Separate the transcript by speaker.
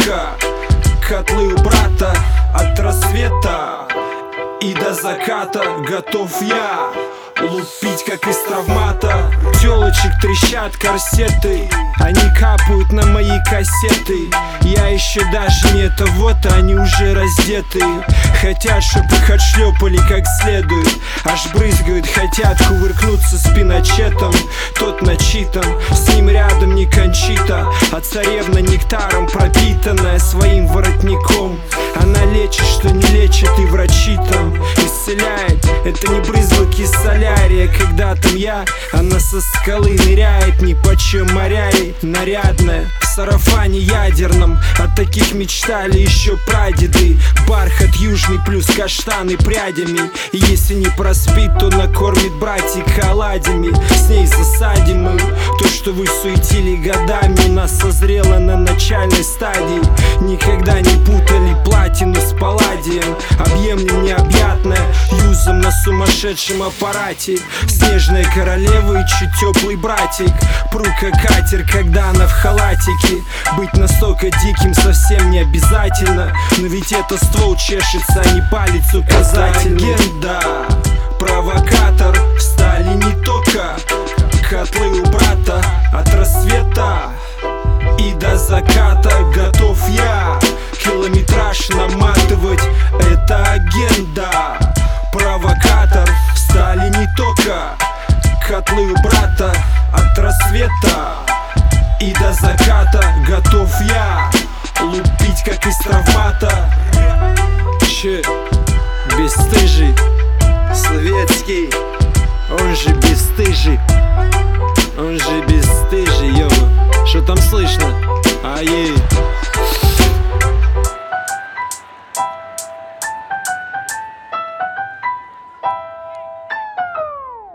Speaker 1: тока. Котлы у брата от рассвета и до заката готов я лупить, как из травмата. Тёлочек трещат корсеты, они капают на мои кассеты. Я еще даже не это, вот они уже раздеты. Хотят, чтоб их отшлепали как следует, аж брызгают, хотят кувыркнуться с Пиночетом. Тот начитан, с ним рядом не Кончита, а царевна нектаром пропитанная своим воротником. Она лечит, что не лечит, и врачи там исцеляет. Это не брызгалки солярия, когда там я. Она со скалы ныряет, ни почем моряй. Нарядная, в сарафане ядерном, от таких мечтали еще прадеды. Бархат южный плюс каштаны прядями, и если не проспит, то накормит братик оладьями. С ней засадим мы то, что вы суетили годами. У нас созрело на начальной стадии. Никогда не путали платину с палладием. Объемлем необъятное юзом на сумасшедшем аппарате. Снежная королева и чуть теплый братик. Пру как катер, когда она в халатике. Быть настолько диким совсем не обязательно, но ведь это ствол чешется, а не палец указательный. Легенда, провокатор, встали не только котлы у брата от рассвета и до заката готов я километраж наматывать. Это агенда, провокатор, встали не только котлы у брата от рассвета и до заката готов я лупить, как из травмата. Че, бесстыжий, советский, он же бесстыжий, он же бесстыжий, ё. Что там слышно? Ай-ей.